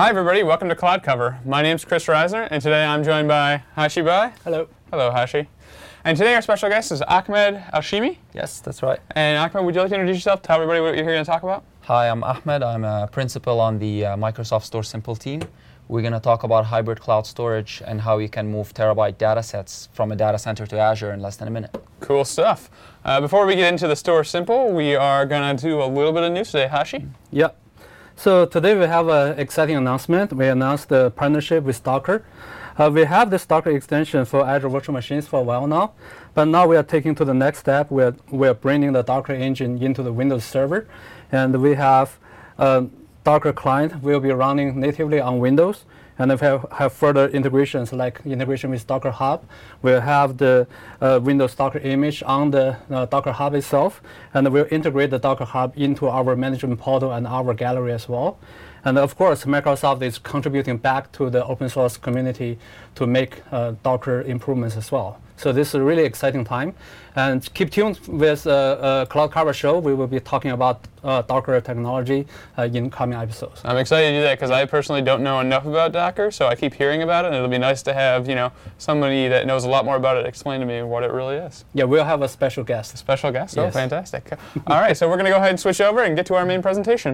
Hi everybody, welcome to Cloud Cover. My name's Chris Reisner, and today I'm joined by Hashi Bai. Hello. Hello, Hashi. And today our special guest is Ahmed Alshimi. Yes, that's right. And Ahmed, would you like to introduce yourself? Tell everybody what you're here to talk about. Hi, I'm Ahmed. I'm a principal on the Microsoft Store Simple team. We're going to talk about hybrid cloud storage and how you can move terabyte data sets from a data center to Azure in less than a minute. Cool stuff. Before we get into the Store Simple, we are going to do a little bit of news today. Hashi? Yeah. So today we have an exciting announcement. We announced the partnership with Docker. We have this Docker extension for Azure Virtual Machines for a while now, but now we are taking to the next step. We're bringing the Docker engine into the Windows Server, and we have Docker client will be running natively on Windows, and we have further integrations like integration with Docker Hub. We'll have the Windows Docker image on the Docker Hub itself, and we'll integrate the Docker Hub into our management portal and our gallery as well. And of course, Microsoft is contributing back to the open source community to make Docker improvements as well. So this is a really exciting time. And keep tuned with Cloud Cover Show. We will be talking about Docker technology in coming episodes. I'm excited to do that because I personally don't know enough about Docker, so I keep hearing about it, and it'll be nice to have somebody that knows a lot more about it explain to me what it really is. Yeah, we'll have a special guest. A special guest? Yes. Oh, fantastic. All right, so we're going to go ahead and switch over and get to our main presentation.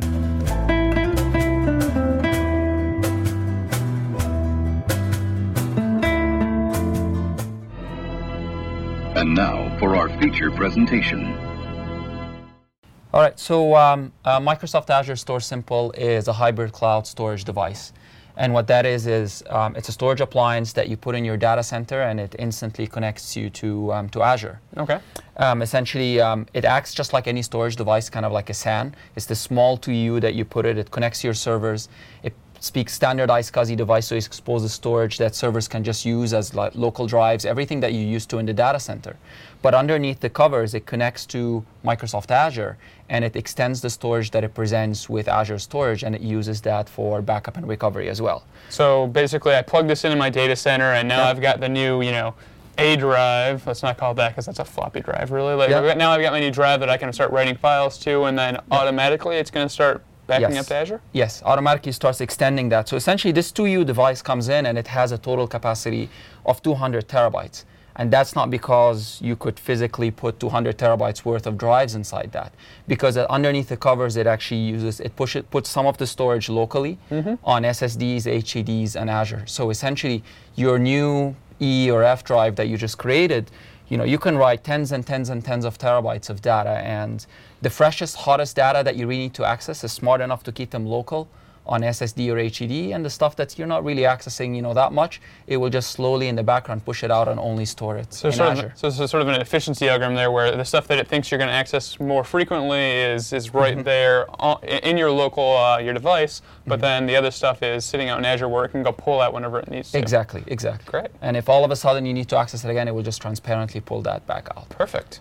And now for our feature presentation. All right, so Microsoft Azure Store Simple is a hybrid cloud storage device. And what that is it's a storage appliance that you put in your data center, and it instantly connects you to Azure. Okay. Essentially, it acts just like any storage device, kind of like a SAN. It's the small 2U that you put it connects to your servers. It speaks standardized SCSI device, so it exposes storage that servers can just use as like local drives, everything that you used to in the data center. But underneath the covers, it connects to Microsoft Azure, and it extends the storage that it presents with Azure Storage, and it uses that for backup and recovery as well. So basically, I plug this in my data center, and now I've got the new, A drive. Let's not call it that because that's a floppy drive, really. Now I've got my new drive that I can start writing files to, and then automatically it's going to start backing up to Azure? Yes, automatically starts extending that. So essentially this 2U device comes in and it has a total capacity of 200 terabytes. And that's not because you could physically put 200 terabytes worth of drives inside that. Because underneath the covers, it actually puts some of the storage locally on SSDs, HDDs, and Azure. So essentially your new E or F drive that you just created, you can write tens and tens and tens of terabytes of data, and the freshest, hottest data that you really need to access is smart enough to keep them local on SSD or HDD, and the stuff that you're not really accessing, that much, it will just slowly in the background push it out and only store it in Azure. So it's sort of an efficiency algorithm there, where the stuff that it thinks you're going to access more frequently is right there in your local your device, but then the other stuff is sitting out in Azure where it can go pull out whenever it needs to. Exactly. Great. And if all of a sudden you need to access it again, it will just transparently pull that back out. Perfect.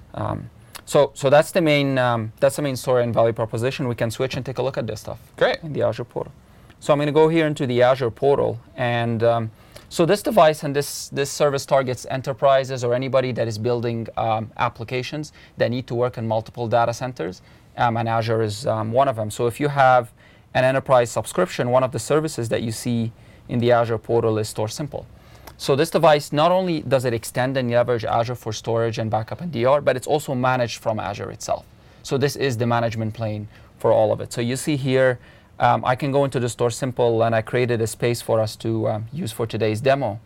So that's the main story and value proposition. We can switch and take a look at this stuff. Great. In the Azure portal. So I'm going to go here into the Azure portal, and so this device and this service targets enterprises or anybody that is building applications that need to work in multiple data centers, and Azure is one of them. So if you have an enterprise subscription, one of the services that you see in the Azure portal is Store Simple. So this device, not only does it extend and leverage Azure for storage and backup and DR, but it's also managed from Azure itself. So this is the management plane for all of it. So you see here, I can go into the Store Simple, and I created a space for us to use for today's demo.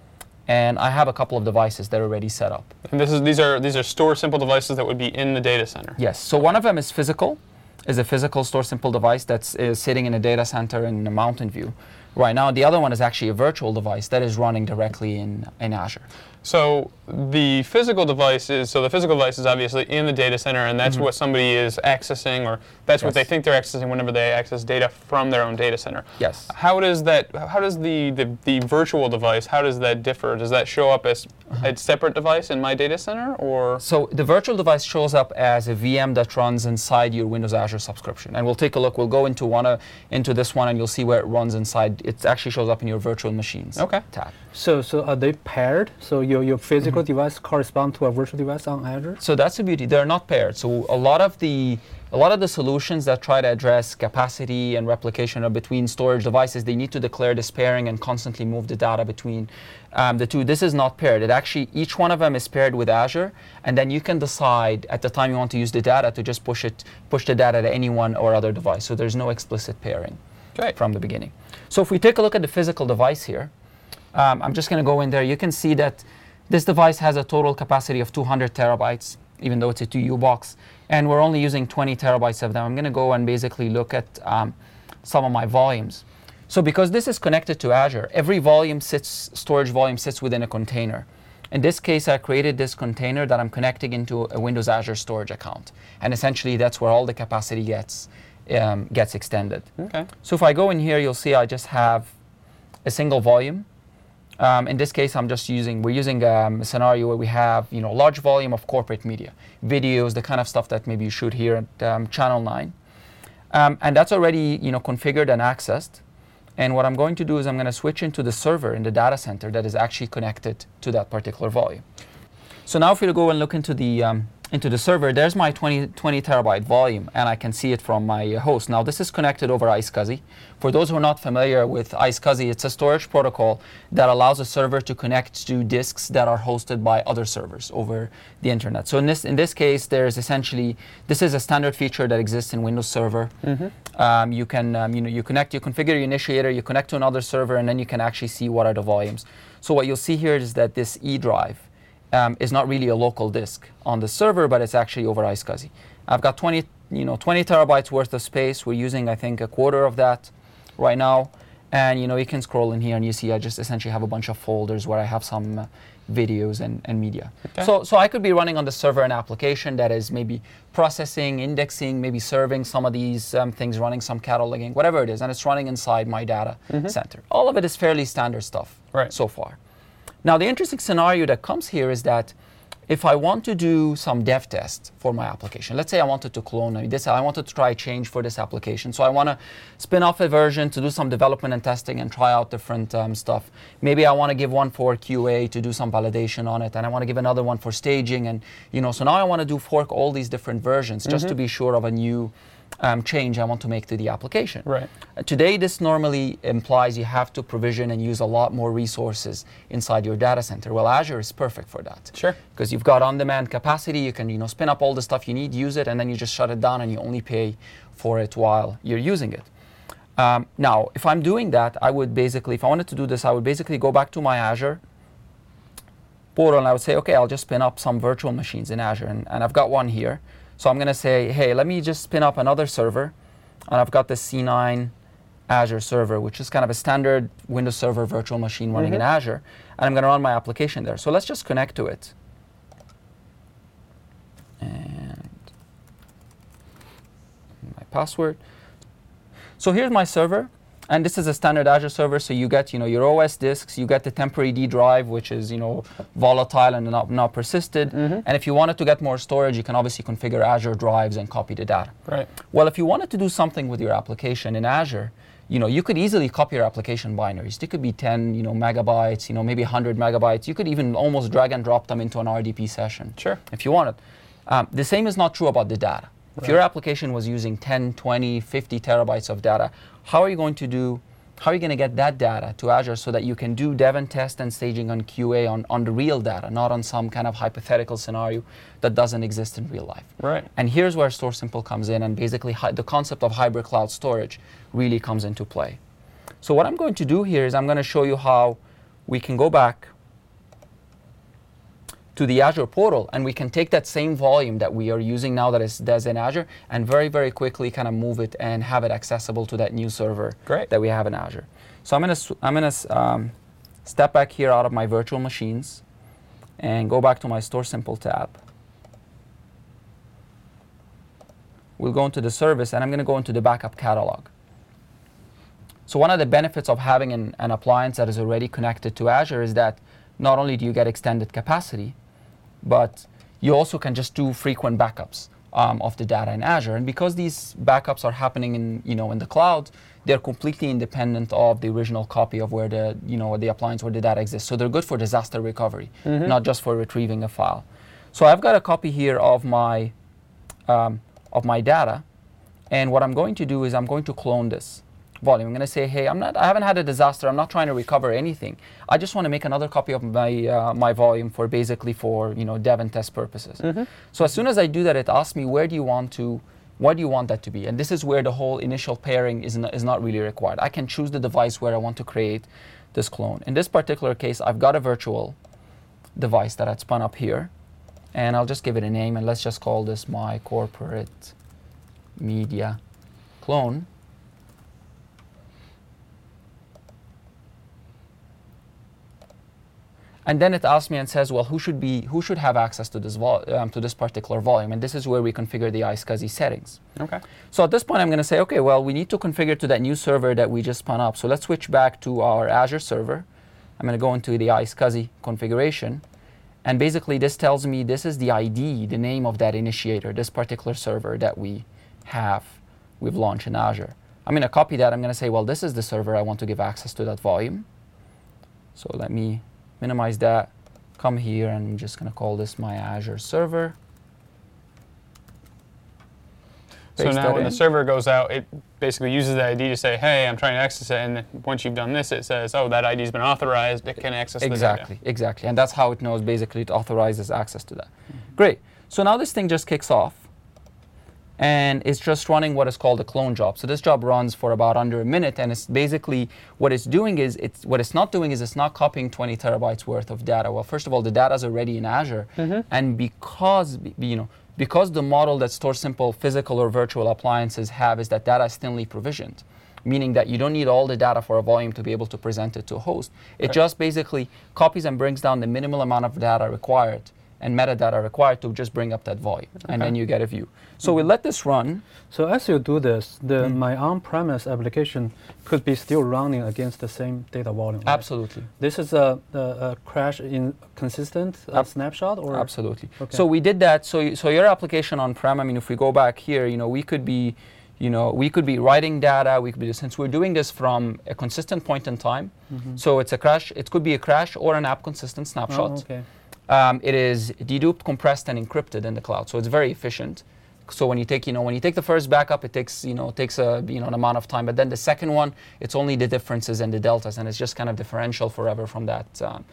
And I have a couple of devices that are already set up. And these are Store Simple devices that would be in the data center. Yes. So one of them is a physical Store Simple device that's sitting in a data center in Mountain View. Right now, the other one is actually a virtual device that is running directly in Azure. So the physical device is obviously in the data center, and that's what somebody is accessing, or that's what they think they're accessing whenever they access data from their own data center. Yes. How does the virtual device, how does that differ? Does that show up as a separate device in my data center, or? So the virtual device shows up as a VM that runs inside your Windows Azure subscription, and we'll take a look. We'll go into this one, and you'll see where it runs inside it actually shows up in your virtual machines tab. So are they paired? So your physical device correspond to a virtual device on Azure? So that's the beauty. They're not paired. So a lot of the solutions that try to address capacity and replication between storage devices, they need to declare this pairing and constantly move the data between the two. This is not paired. It actually, each one of them is paired with Azure, and then you can decide at the time you want to use the data to just push the data to any one or other device. So there's no explicit pairing from the beginning. So if we take a look at the physical device here, I'm just going to go in there. You can see that this device has a total capacity of 200 terabytes, even though it's a 2U box, and we're only using 20 terabytes of them. I'm going to go and basically look at some of my volumes. So because this is connected to Azure, every storage volume sits within a container. In this case, I created this container that I'm connecting into a Windows Azure storage account, and essentially that's where all the capacity gets extended. Okay. So if I go in here, you'll see I just have a single volume. In this case, we're using a scenario where we have, a large volume of corporate media, videos, the kind of stuff that maybe you shoot here at Channel 9. And that's already, configured and accessed. And what I'm going to do is I'm going to switch into the server in the data center that is actually connected to that particular volume. So now if we go and look into the server, there's my 20 terabyte volume, and I can see it from my host. Now this is connected over iSCSI. For those who are not familiar with iSCSI, it's a storage protocol that allows a server to connect to disks that are hosted by other servers over the internet. So in this case, there's essentially, this is a standard feature that exists in Windows Server. You can, you configure your initiator, you connect to another server, and then you can actually see what are the volumes. So what you'll see here is that this E drive is not really a local disk on the server, but it's actually over iSCSI. I've got 20 terabytes worth of space. We're using, I think, a quarter of that right now. And you can scroll in here and you see I just essentially have a bunch of folders where I have some videos and media. Okay. So I could be running on the server an application that is maybe processing, indexing, maybe serving some of these things, running some cataloging, whatever it is, and it's running inside my data center. All of it is fairly standard stuff so far. Now, the interesting scenario that comes here is that if I want to do some dev test for my application, let's say I wanted to clone this, I wanted to try a change for this application. So I want to spin off a version to do some development and testing and try out different stuff. Maybe I want to give one for QA to do some validation on it, and I want to give another one for staging. And so now I want to fork all these different versions just to be sure of a new change I want to make to the application. Right. Today, this normally implies you have to provision and use a lot more resources inside your data center. Well, Azure is perfect for that. Sure. Because you've got on-demand capacity, you can spin up all the stuff you need, use it, and then you just shut it down and you only pay for it while you're using it. Now, if I'm doing that, I would basically, if I wanted to do this, I would basically go back to my Azure portal and I would say, okay, I'll just spin up some virtual machines in Azure, and I've got one here. So I'm going to say, hey, let me just spin up another server. And I've got the C9 Azure server, which is kind of a standard Windows Server virtual machine running in Azure. And I'm going to run my application there. So let's just connect to it. And my password. So here's my server. And this is a standard Azure server, so you get, your OS disks, you get the temporary D drive, which is, volatile and not persisted. And if you wanted to get more storage, you can obviously configure Azure drives and copy the data. Right. Well, if you wanted to do something with your application in Azure, you could easily copy your application binaries. They could be 10, megabytes, maybe 100 megabytes. You could even almost drag and drop them into an RDP session. Sure. If you wanted. The same is not true about the data. If your application was using 10, 20, 50 terabytes of data, how are you going to get that data to Azure so that you can do dev and test and staging on QA on the real data, not on some kind of hypothetical scenario that doesn't exist in real life? Right. And here's where StorSimple comes in, and basically the concept of hybrid cloud storage really comes into play. So what I'm going to do here is I'm going to show you how we can go back to the Azure portal, and we can take that same volume that we are using now that's in Azure and very, very quickly kind of move it and have it accessible to that new server that we have in Azure. So I'm gonna step back here out of my virtual machines and go back to my StorSimple tab. We'll go into the service, and I'm going to go into the backup catalog. So one of the benefits of having an appliance that is already connected to Azure is that not only do you get extended capacity, but you also can just do frequent backups of the data in Azure. And because these backups are happening in the cloud, they're completely independent of the original copy of where the appliance where the data exists. So they're good for disaster recovery, not just for retrieving a file. So I've got a copy here of my data, and what I'm going to do is I'm going to clone this volume. I'm going to say, hey, I haven't had a disaster. I'm not trying to recover anything. I just want to make another copy of my volume for dev and test purposes. So as soon as I do that, it asks me, what do you want that to be? And this is where the whole initial pairing is not really required. I can choose the device where I want to create this clone. In this particular case, I've got a virtual device that I'd spun up here, and I'll just give it a name, and let's just call this my corporate media clone. And then it asks me and says, well, who should have access to this particular volume? And this is where we configure the iSCSI settings. Okay. So at this point, I'm going to say, okay, well, we need to configure to that new server that we just spun up. So let's switch back to our Azure server. I'm going to go into the iSCSI configuration. And basically, this tells me this is the ID, the name of that initiator, this particular server that we've launched in Azure. I'm going to copy that. I'm going to say, well, this is the server I want to give access to that volume. So let me minimize that, come here, and I'm just going to call this my Azure server. So now when the server goes out, it basically uses the ID to say, hey, I'm trying to access it, and then once you've done this, it says, oh, that ID's been authorized, it can access the data. Exactly, and that's how it knows, basically, it authorizes access to that. Great, so now this thing just kicks off, and it's just running what is called a clone job. So this job runs for about under a minute, and it's basically, what it's not copying 20 terabytes worth of data. Well, first of all, the data is already in Azure, and because the model that StorSimple physical or virtual appliances have is that data is thinly provisioned, meaning that you don't need all the data for a volume to be able to present it to a host. It just basically copies and brings down the minimal amount of data required and metadata required to just bring up that volume, and then you get a view. So we let this run. So as you do this, my on-premise application could be still running against the same data volume. Right? Absolutely. This is a crash in consistent snapshot, or absolutely. Okay. So we did that. So your application on-prem. I mean, if we go back here, we could be writing data. Since we're doing this from a consistent point in time. So it's a crash. It could be a crash or an app consistent snapshot. Oh, okay. It is deduped, compressed, and encrypted in the cloud, so it's very efficient. So when you take the first backup, it takes an amount of time, but then the second one, it's only the differences and the deltas, and it's just kind of differential forever from that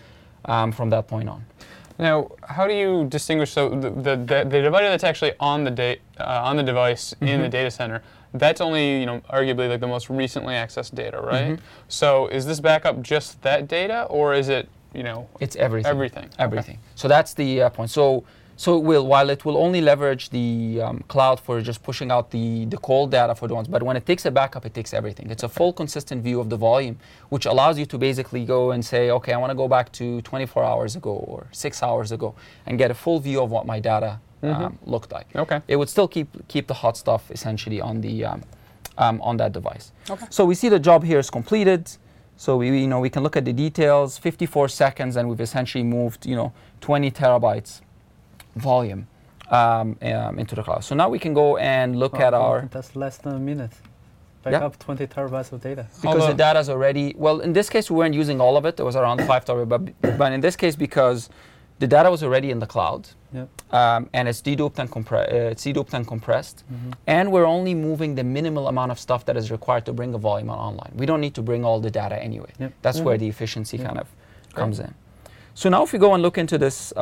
point on. Now, how do you distinguish? So the divider that's actually on the device in the data center, that's only arguably like the most recently accessed data, right? So is this backup just that data, or is it? It's everything. Everything. Okay. So that's the point. So while it will only leverage the cloud for just pushing out the cold data for the ones, but when it takes a backup, it takes everything. It's a full consistent view of the volume, which allows you to basically go and say, okay, I want to go back to 24 hours ago or 6 hours ago and get a full view of what my data looked like. Okay. It would still keep the hot stuff essentially on the on that device. Okay. So we see the job here is completed. So we can look at the details, 54 seconds, and we've essentially moved 20 terabytes volume into the cloud. So now we can go and look at our. That's less than a minute. Back up 20 terabytes of data. Because the data's already, well, in this case we weren't using all of it. It was around 5 terabytes, but in this case because the data was already in the cloud, and it's deduped and compressed, and we're only moving the minimal amount of stuff that is required to bring a volume online. We don't need to bring all the data anyway. That's where the efficiency kind of comes in. So now if we go and look into this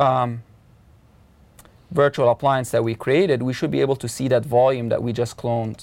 virtual appliance that we created, we should be able to see that volume that we just cloned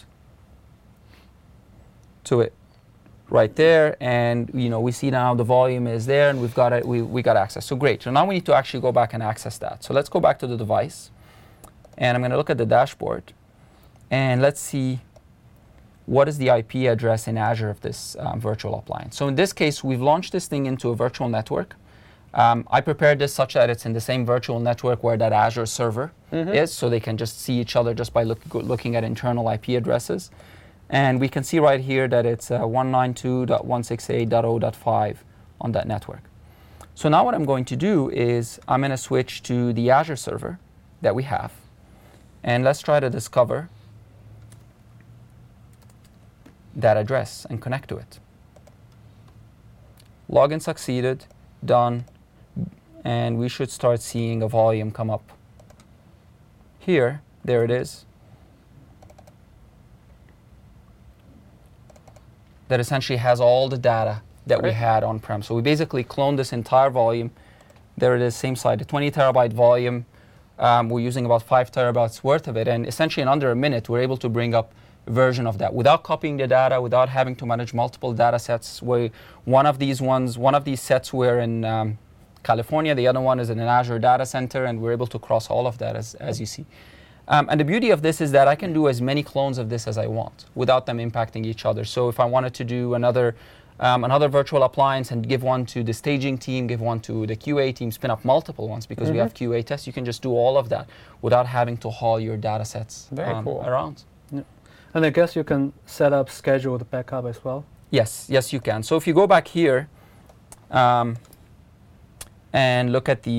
to it right there, and we see now the volume is there, and we've got it. We got access. So great. So now we need to actually go back and access that. So let's go back to the device, and I'm going to look at the dashboard, and let's see what is the IP address in Azure of this virtual appliance. So in this case, we've launched this thing into a virtual network. I prepared this such that it's in the same virtual network where that Azure server is, so they can just see each other just by looking at internal IP addresses. And we can see right here that it's 192.168.0.5 on that network. So now what I'm going to do is I'm going to switch to the Azure server that we have. And let's try to discover that address and connect to it. Login succeeded, done, and we should start seeing a volume come up. Here, there it is. That essentially has all the data that we had on-prem. So we basically cloned this entire volume. There it is, same side, a 20 terabyte volume. We're using about 5 terabytes worth of it, and essentially in under a minute, we're able to bring up a version of that without copying the data, without having to manage multiple data sets. One of these sets were in California, the other one is in an Azure data center, and we're able to cross all of that as you see. And the beauty of this is that I can do as many clones of this as I want without them impacting each other. So if I wanted to do another virtual appliance and give one to the staging team, give one to the QA team, spin up multiple ones because we have QA tests, you can just do all of that without having to haul your data sets around. Yeah. And I guess you can set up scheduled backup as well? Yes, you can. So if you go back here and let's look at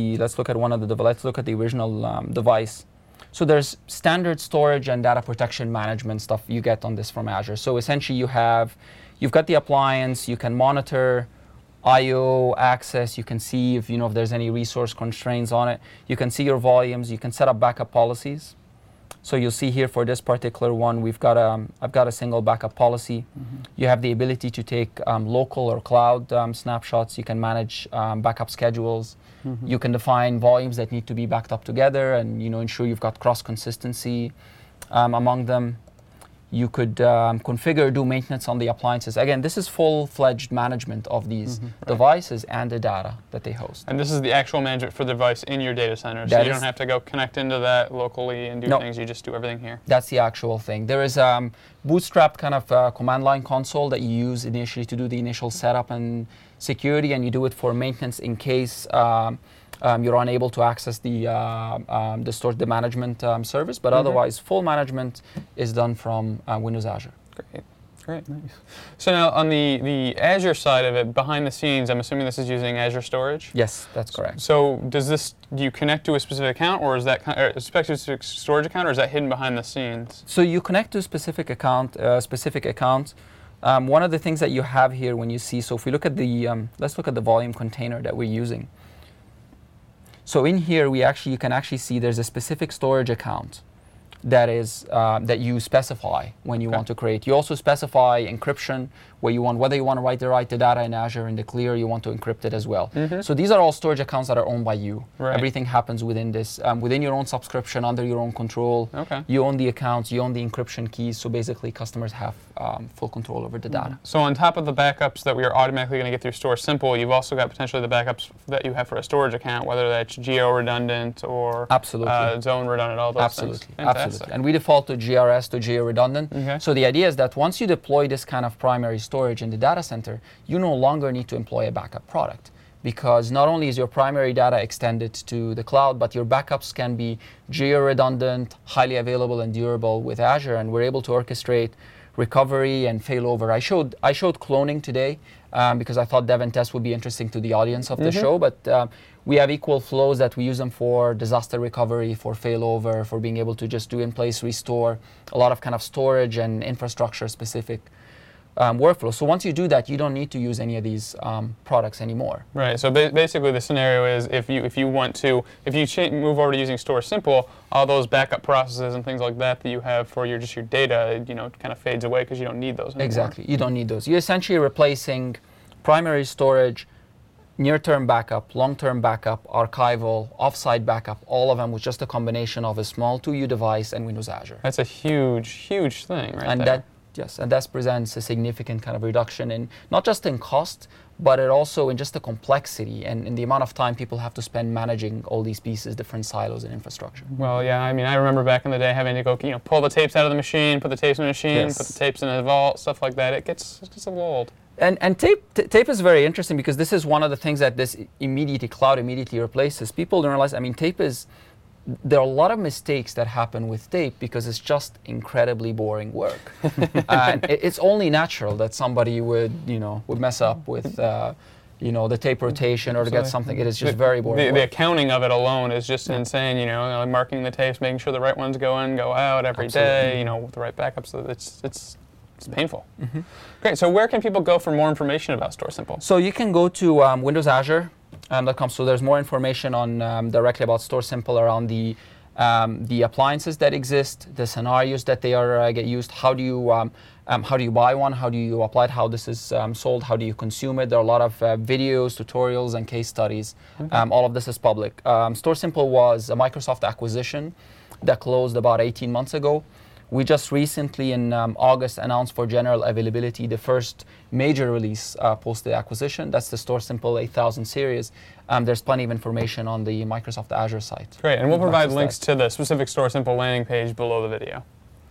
the original device. So there's standard storage and data protection management stuff you get on this from Azure. So essentially you've got the appliance, you can monitor I/O access, you can see if there's any resource constraints on it. You can see your volumes, you can set up backup policies. So you'll see here for this particular one, I've got a single backup policy. You have the ability to take local or cloud snapshots. You can manage backup schedules. You can define volumes that need to be backed up together and ensure you've got cross consistency among them. You could configure, do maintenance on the appliances. Again, this is full-fledged management of these devices and the data that they host. And this is the actual management for the device in your data center. So you don't have to go connect into that locally and do things. You just do everything here. That's the actual thing. There is a bootstrapped kind of command line console that you use initially to do the initial setup and security, and you do it for maintenance in case you're unable to access the management service, but otherwise full management is done from Windows Azure. Great. Nice. So now on the Azure side of it, behind the scenes, I'm assuming this is using Azure Storage? Yes, that's correct. So do you connect to a specific account, or is that a specific storage account, or is that hidden behind the scenes? So you connect to a specific account. One of the things that you have here when you see, so if we look at let's look at the volume container that we're using. So in here, you can actually see there's a specific storage account that you specify when you want to create. You also specify encryption, whether you want to write the data in Azure in the clear, you want to encrypt it as well. So these are all storage accounts that are owned by you. Everything happens within this, within your own subscription, under your own control. You own the accounts, you own the encryption keys, so basically customers have full control over the data. So on top of the backups that we are automatically going to get through Store Simple, you've also got potentially the backups that you have for a storage account, whether that's geo-redundant or zone-redundant, all those things. Absolutely. And we default to GRS, to geo-redundant. So the idea is that once you deploy this kind of primary storage in the data center, you no longer need to employ a backup product, because not only is your primary data extended to the cloud, but your backups can be geo-redundant, highly available and durable with Azure, and we're able to orchestrate recovery and failover. I showed cloning today because I thought dev and test would be interesting to the audience of the show, but we have equal flows that we use them for disaster recovery, for failover, for being able to just do in-place restore, a lot of kind of storage and infrastructure specific workflow. So once you do that, you don't need to use any of these products anymore. Right. So basically, the scenario is if you move over to using Store Simple, all those backup processes and things like that you have for your data, kind of fades away because you don't need those anymore. Exactly. You don't need those. You're essentially replacing primary storage, near-term backup, long-term backup, archival, offsite backup, all of them with just a combination of a small 2U device and Windows Azure. That's a huge, huge thing right there. And that presents a significant kind of reduction in not just in cost, but it also in just the complexity and in the amount of time people have to spend managing all these pieces, different silos and infrastructure. Well, yeah, I mean, I remember back in the day having to go, pull the tapes out of the machine, put the tapes in the machine, put the tapes in a vault, stuff like that. It gets a little old. And tape is very interesting because this is one of the things that this cloud immediately replaces. People don't realize, there are a lot of mistakes that happen with tape because it's just incredibly boring work. And it's only natural that somebody would mess up with the tape rotation or to get Absolutely. something. It is just very boring. The accounting of it alone is just insane. Like marking the tapes, making sure the right ones go in, go out every day. With the right backups. It's painful. Great. So where can people go for more information about StorSimple? So you can go to Windows Azure. So there's more information on directly about StorSimple around the appliances that exist, the scenarios that they are get used. How do you buy one? How do you apply it? How this is sold? How do you consume it? There are a lot of videos, tutorials, and case studies. All of this is public. StorSimple was a Microsoft acquisition that closed about 18 months ago. We just recently in August announced for general availability the first major release post the acquisition. That's the StorSimple 8000 series. There's plenty of information on the Microsoft Azure site. Great, and we'll provide links to the specific StorSimple landing page below the video.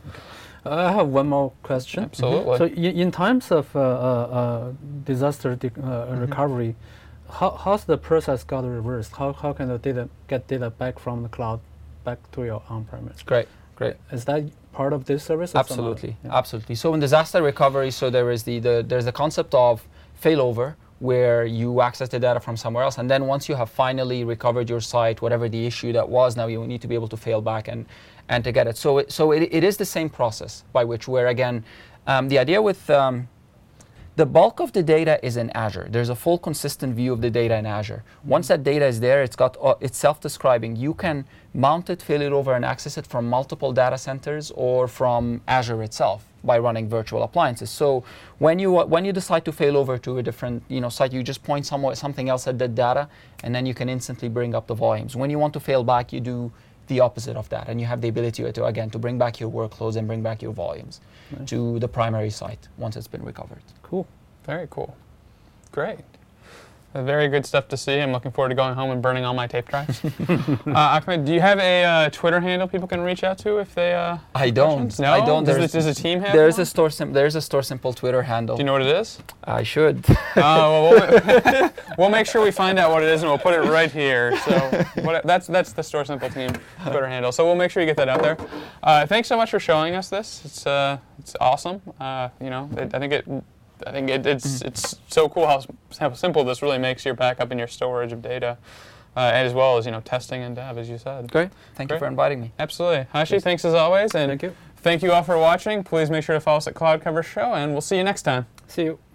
I have one more question. Absolutely. So in times of disaster recovery, how's the process got reversed? How can the data get data back from the cloud back to your on-premise? Great. Is that part of this service? Or Absolutely. So in disaster recovery, so there is there's the concept of failover, where you access the data from somewhere else, and then once you have finally recovered your site, whatever the issue that was, now you need to be able to fail back and to get it. So it is the same process by which where again, the idea with the bulk of the data is in Azure. There's a full consistent view of the data in Azure. Once that data is there, it's self-describing. You can mount it, fail it over, and access it from multiple data centers or from Azure itself by running virtual appliances. So when you decide to fail over to a different site, you just point something else at the data, and then you can instantly bring up the volumes. When you want to fail back, you do the opposite of that, and you have the ability to bring back your workloads and bring back your volumes to the primary site once it's been recovered. Cool. Very cool. Great. Very good stuff to see. I'm looking forward to going home and burning all my tape drives. Ahmed, do you have a Twitter handle people can reach out to if they I don't. Questions? No? I don't. Does the team have There's one? There's a StorSimple Twitter handle. Do you know what it is? I should. We'll make sure we find out what it is, and we'll put it right here. So that's the StorSimple team Twitter handle. So we'll make sure you get that out there. Thanks so much for showing us this. It's awesome. I think it's so cool how simple this really makes your backup and your storage of data, as well as testing and dev, as you said. Great. Thank you for inviting me. Absolutely. Hashi, thanks as always. And thank you. Thank you all for watching. Please make sure to follow us at Cloud Cover Show, and we'll see you next time. See you.